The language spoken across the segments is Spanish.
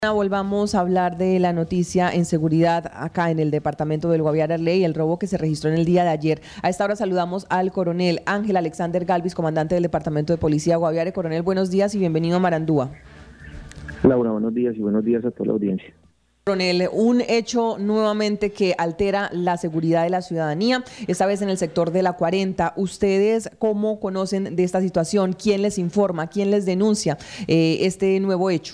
Volvamos a hablar de la noticia en seguridad acá en el departamento del Guaviare y el robo que se registró en el día de ayer. A esta hora saludamos al coronel Ángel Alexander Galvis, comandante del Departamento de Policía Guaviare. Coronel, buenos días y bienvenido a Marandúa. Laura, buenos días y buenos días a toda la audiencia. Coronel, un hecho nuevamente que altera la seguridad de la ciudadanía, esta vez en el sector de la 40. ¿Ustedes cómo conocen de esta situación? ¿Quién les informa? ¿Quién les denuncia este nuevo hecho?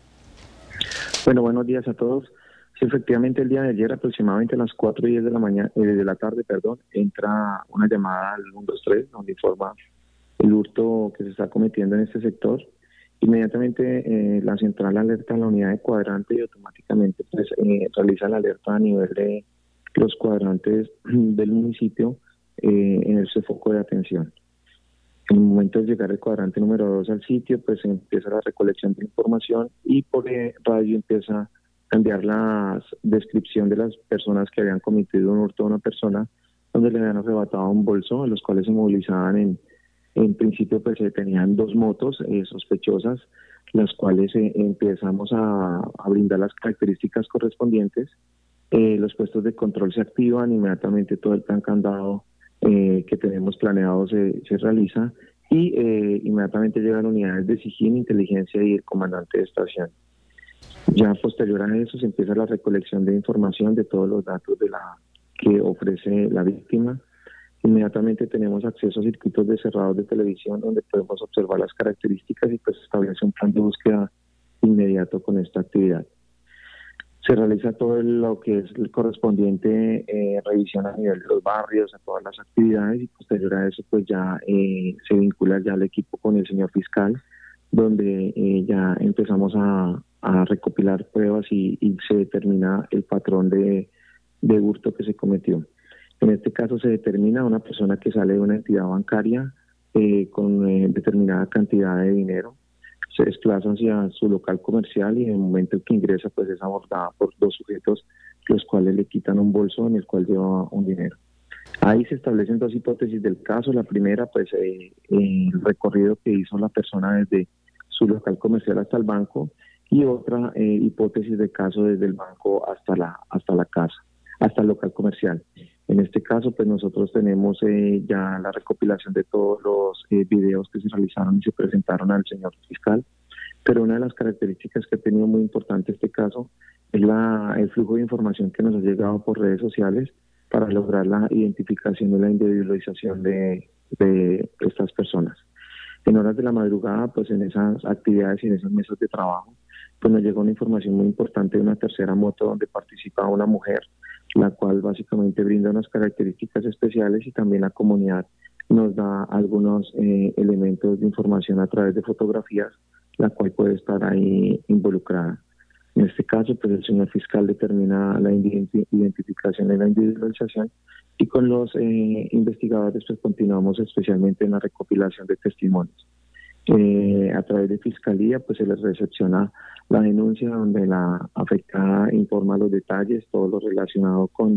Bueno, buenos días a todos. Sí, efectivamente, el día de ayer, aproximadamente a las 4:10 de la mañana, de la tarde, entra una llamada al 123, donde informa el hurto que se está cometiendo en este sector. Inmediatamente la central alerta a la unidad de cuadrante y automáticamente realiza la alerta a nivel de los cuadrantes del municipio en ese foco de atención. En el momento de llegar el cuadrante número 2 al sitio, pues empieza la recolección de información y por radio empieza a enviar la descripción de las personas que habían cometido un hurto a una persona, donde le habían arrebatado un bolso, a los cuales se movilizaban en principio, pues tenían dos motos sospechosas, las cuales empezamos a brindar las características correspondientes. Los puestos de control se activan, inmediatamente todo el plan candado que tenemos planeado se realiza y inmediatamente llegan unidades de SIJIN, inteligencia y el comandante de estación. Ya posterior a eso se empieza la recolección de información de todos los datos que ofrece la víctima. Inmediatamente tenemos acceso a circuitos de cerrados de televisión donde podemos observar las características y pues establece un plan de búsqueda inmediato con esta actividad. Se realiza todo lo que es el correspondiente revisión a nivel de los barrios, a todas las actividades y posterior a eso pues ya se vincula ya el equipo con el señor fiscal, donde ya empezamos a recopilar pruebas y se determina el patrón de hurto que se cometió. En este caso se determina una persona que sale de una entidad bancaria con determinada cantidad de dinero, se desplaza hacia su local comercial y en el momento en que ingresa pues es abordada por dos sujetos, los cuales le quitan un bolso en el cual lleva un dinero. Ahí se establecen dos hipótesis del caso. La primera, pues el recorrido que hizo la persona desde su local comercial hasta el banco, y otra hipótesis de caso desde el banco hasta la casa, hasta el local comercial. En este caso, pues nosotros tenemos ya la recopilación de todos los videos que se realizaron y se presentaron al señor fiscal, pero una de las características que ha tenido muy importante este caso es el flujo de información que nos ha llegado por redes sociales para lograr la identificación y la individualización de estas personas. En horas de la madrugada, pues en esas actividades y en esas mesas de trabajo, pues nos llegó una información muy importante de una tercera moto donde participaba una mujer, la cual básicamente brinda unas características especiales y también la comunidad nos da algunos elementos de información a través de fotografías, la cual puede estar ahí involucrada. En este caso, pues el señor fiscal determina la identificación y la individualización y con los investigadores pues continuamos especialmente en la recopilación de testimonios. A través de fiscalía pues se les recepciona la denuncia donde la afectada informa los detalles, todo lo relacionado con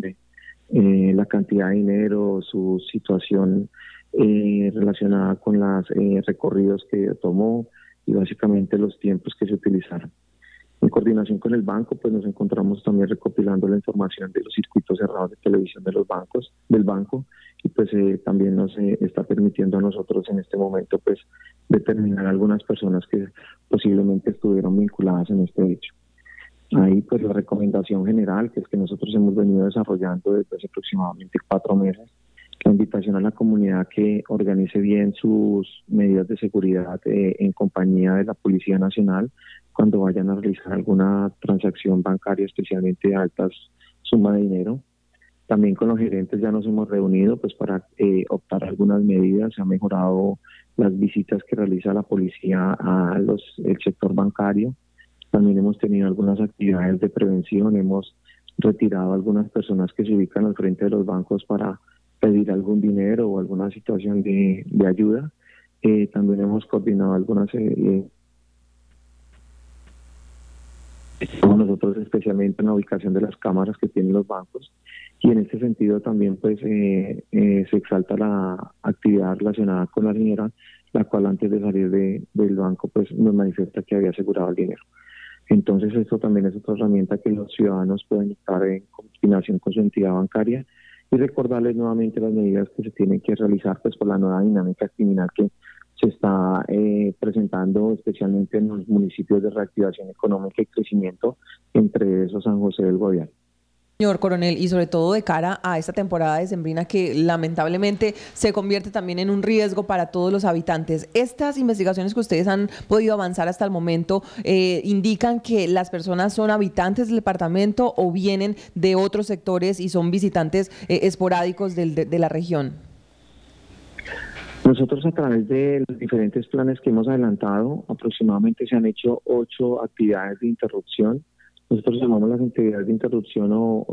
la cantidad de dinero, su situación relacionada con los recorridos que tomó y básicamente los tiempos que se utilizaron. En coordinación con el banco, pues nos encontramos también recopilando la información de los circuitos cerrados de televisión del banco, y pues también nos está permitiendo a nosotros en este momento pues determinar algunas personas que posiblemente estuvieron vinculadas en este hecho. Ahí pues la recomendación general, que es que nosotros hemos venido desarrollando desde hace aproximadamente 4 meses, la invitación a la comunidad que organice bien sus medidas de seguridad en compañía de la Policía Nacional cuando vayan a realizar alguna transacción bancaria, especialmente de altas sumas de dinero. También con los gerentes ya nos hemos reunido pues para optar algunas medidas. Se han mejorado las visitas que realiza la policía el sector bancario. También hemos tenido algunas actividades de prevención. Hemos retirado a algunas personas que se ubican al frente de los bancos para pedir algún dinero o alguna situación de ayuda. También hemos coordinado algunas nosotros especialmente en la ubicación de las cámaras que tienen los bancos, y en este sentido también pues se exalta la actividad relacionada con la señora, la cual antes de salir del banco pues nos manifiesta que había asegurado el dinero. Entonces esto también es otra herramienta que los ciudadanos pueden estar en coordinación con su entidad bancaria y recordarles nuevamente las medidas que se tienen que realizar pues por la nueva dinámica criminal que se está presentando especialmente en los municipios de reactivación económica y crecimiento, entre esos San José del Guaviare. Señor coronel, y sobre todo de cara a esta temporada decembrina que lamentablemente se convierte también en un riesgo para todos los habitantes. Estas investigaciones que ustedes han podido avanzar hasta el momento indican que las personas son habitantes del departamento o vienen de otros sectores y son visitantes esporádicos de la región. Nosotros a través de los diferentes planes que hemos adelantado, aproximadamente se han hecho 8 actividades de interrupción. Nosotros llamamos las actividades de interrupción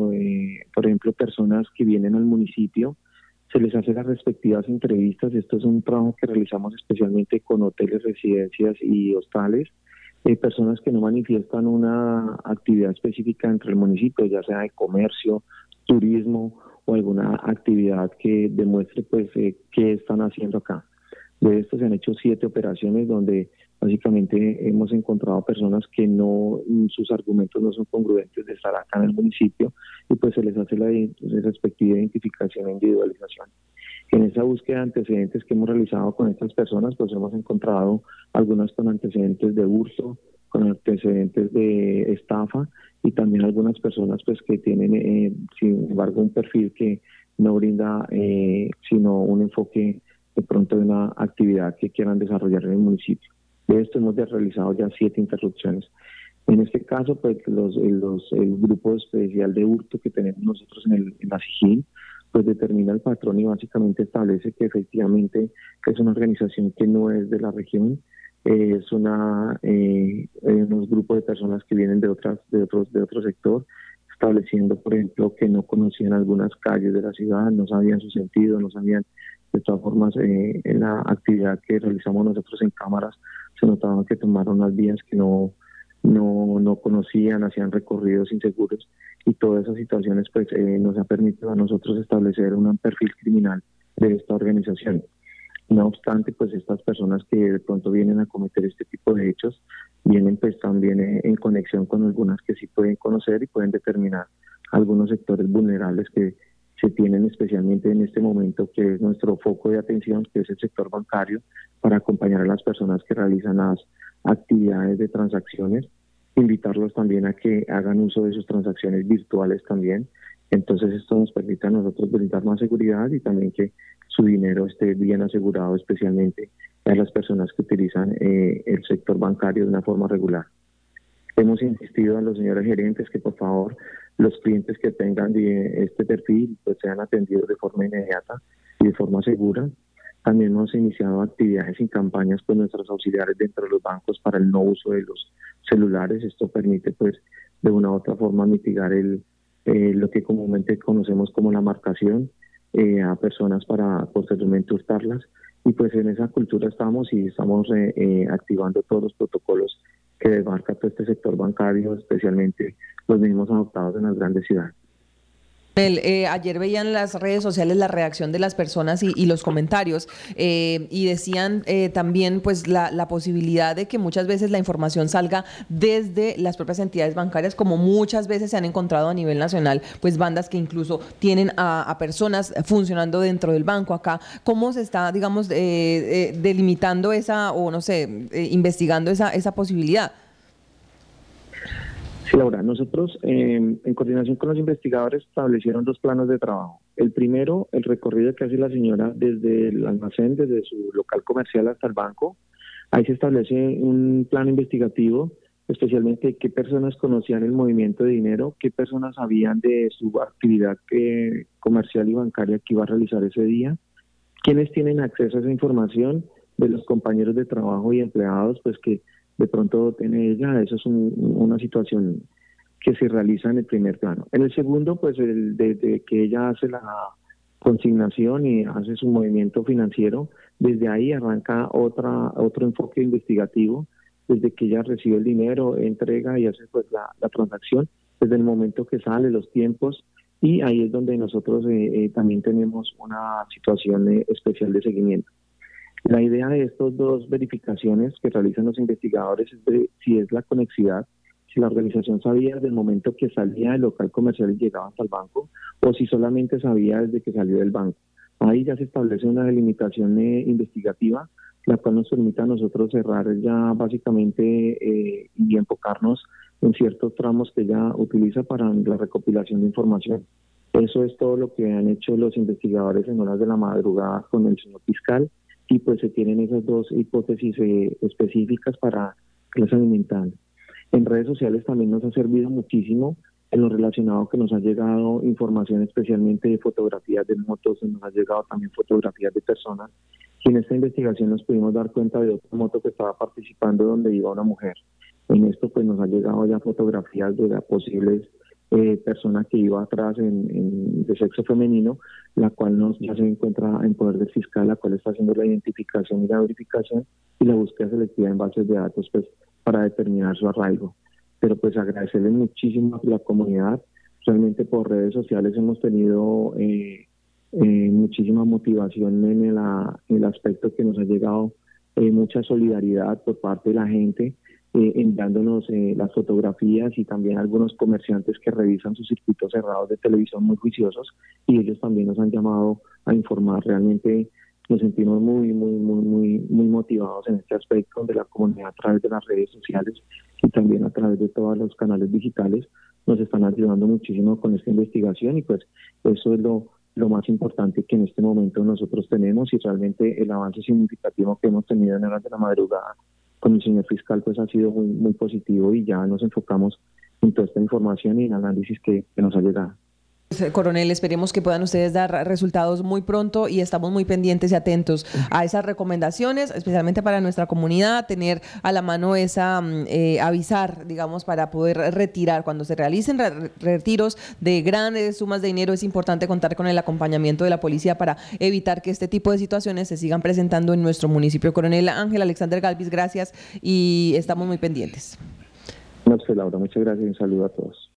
por ejemplo, personas que vienen al municipio, se les hace las respectivas entrevistas. Esto es un trabajo que realizamos especialmente con hoteles, residencias y hostales. Personas que no manifiestan una actividad específica dentro del municipio, ya sea de comercio, turismo o alguna actividad que demuestre pues qué están haciendo acá. De esto se han hecho 7 operaciones donde básicamente hemos encontrado personas que sus argumentos no son congruentes de estar acá en el municipio y pues se les hace la respectiva identificación e individualización. En esa búsqueda de antecedentes que hemos realizado con estas personas, pues hemos encontrado algunas con antecedentes de hurto, con antecedentes de estafa y también algunas personas pues que tienen, sin embargo, un perfil que no brinda sino un enfoque de pronto de una actividad que quieran desarrollar en el municipio. De esto hemos realizado ya 7 interrupciones. En este caso, pues el grupo especial de hurto que tenemos nosotros en la SIGIN, pues determina el patrón y básicamente establece que efectivamente es una organización que no es de la región, es unos grupos de personas que vienen de otro sector, estableciendo, por ejemplo, que no conocían algunas calles de la ciudad, no sabían su sentido, no sabían. De todas formas, en la actividad que realizamos nosotros en cámaras, se notaba que tomaron unas vías que no conocían, hacían recorridos inseguros y todas esas situaciones pues nos ha permitido a nosotros establecer un perfil criminal de esta organización. No obstante, pues estas personas que de pronto vienen a cometer este tipo de hechos vienen pues también en conexión con algunas que sí pueden conocer y pueden determinar algunos sectores vulnerables que se tienen especialmente en este momento, que es nuestro foco de atención, que es el sector bancario, para acompañar a las personas que realizan las actividades de transacciones, invitarlos también a que hagan uso de sus transacciones virtuales también. Entonces esto nos permite a nosotros brindar más seguridad y también que su dinero esté bien asegurado, especialmente a las personas que utilizan el sector bancario de una forma regular. Hemos insistido a los señores gerentes que por favor los clientes que tengan este perfil pues sean atendidos de forma inmediata y de forma segura. También hemos iniciado actividades y campañas con nuestros auxiliares dentro de los bancos para el no uso de los celulares. Esto permite pues de una u otra forma mitigar lo que comúnmente conocemos como la marcación a personas para posteriormente hurtarlas. Y pues en esa cultura estamos activando todos los protocolos que demarca todo este sector bancario, especialmente los mismos adoptados en las grandes ciudades. Ayer veían en las redes sociales la reacción de las personas y los comentarios y decían también pues la posibilidad de que muchas veces la información salga desde las propias entidades bancarias, como muchas veces se han encontrado a nivel nacional, pues bandas que incluso tienen a personas funcionando dentro del banco acá. ¿Cómo se está, digamos, delimitando investigando esa posibilidad? Sí, Laura, nosotros en coordinación con los investigadores establecieron 2 planos de trabajo. El primero, el recorrido que hace la señora desde el almacén, desde su local comercial hasta el banco. Ahí se establece un plano investigativo, especialmente qué personas conocían el movimiento de dinero, qué personas sabían de su actividad comercial y bancaria que iba a realizar ese día, quiénes tienen acceso a esa información de los compañeros de trabajo y empleados, pues que de pronto tiene ella. Eso es una situación que se realiza en el primer plano. En el segundo, pues desde que ella hace la consignación y hace su movimiento financiero, desde ahí arranca otro enfoque investigativo, desde que ella recibe el dinero, entrega y hace pues la transacción, desde el momento que sale, los tiempos, y ahí es donde nosotros también tenemos una situación especial de seguimiento. La idea de estas 2 verificaciones que realizan los investigadores es de si es la conexidad, si la organización sabía desde el momento que salía del local comercial y llegaba hasta el banco, o si solamente sabía desde que salió del banco. Ahí ya se establece una delimitación investigativa, la cual nos permite a nosotros cerrar ya básicamente y enfocarnos en ciertos tramos que ella utiliza para la recopilación de información. Eso es todo lo que han hecho los investigadores en horas de la madrugada con el señor fiscal, y pues se tienen esas dos hipótesis específicas para clase alimental. En redes sociales también nos ha servido muchísimo en lo relacionado que nos ha llegado información especialmente de fotografías de motos, nos ha llegado también fotografías de personas, y en esta investigación nos pudimos dar cuenta de otra moto que estaba participando donde iba una mujer. En esto pues nos ha llegado ya fotografías de las posibles persona que iba atrás de sexo femenino, la cual ya se encuentra en poder del fiscal, la cual está haciendo la identificación y la verificación y la búsqueda selectiva en bases de datos pues para determinar su arraigo. Pero pues agradecerle muchísimo a la comunidad. Realmente por redes sociales hemos tenido muchísima motivación en el aspecto que nos ha llegado mucha solidaridad por parte de la gente, enviándonos las fotografías, y también algunos comerciantes que revisan sus circuitos cerrados de televisión muy juiciosos, y ellos también nos han llamado a informar. Realmente nos sentimos muy motivados en este aspecto, donde la comunidad a través de las redes sociales y también a través de todos los canales digitales nos están ayudando muchísimo con esta investigación, y pues eso es lo más importante que en este momento nosotros tenemos, y realmente el avance significativo que hemos tenido en horas de la madrugada con el señor fiscal pues ha sido muy positivo, y ya nos enfocamos en toda esta información y en el análisis que nos ha llegado. Coronel, esperemos que puedan ustedes dar resultados muy pronto, y estamos muy pendientes y atentos a esas recomendaciones, especialmente para nuestra comunidad, tener a la mano esa avisar, digamos, para poder retirar. Cuando se realicen retiros de grandes sumas de dinero, es importante contar con el acompañamiento de la policía para evitar que este tipo de situaciones se sigan presentando en nuestro municipio. Coronel Ángel Alexander Galvis, gracias, y estamos muy pendientes. No sé, Laura, muchas gracias y un saludo a todos.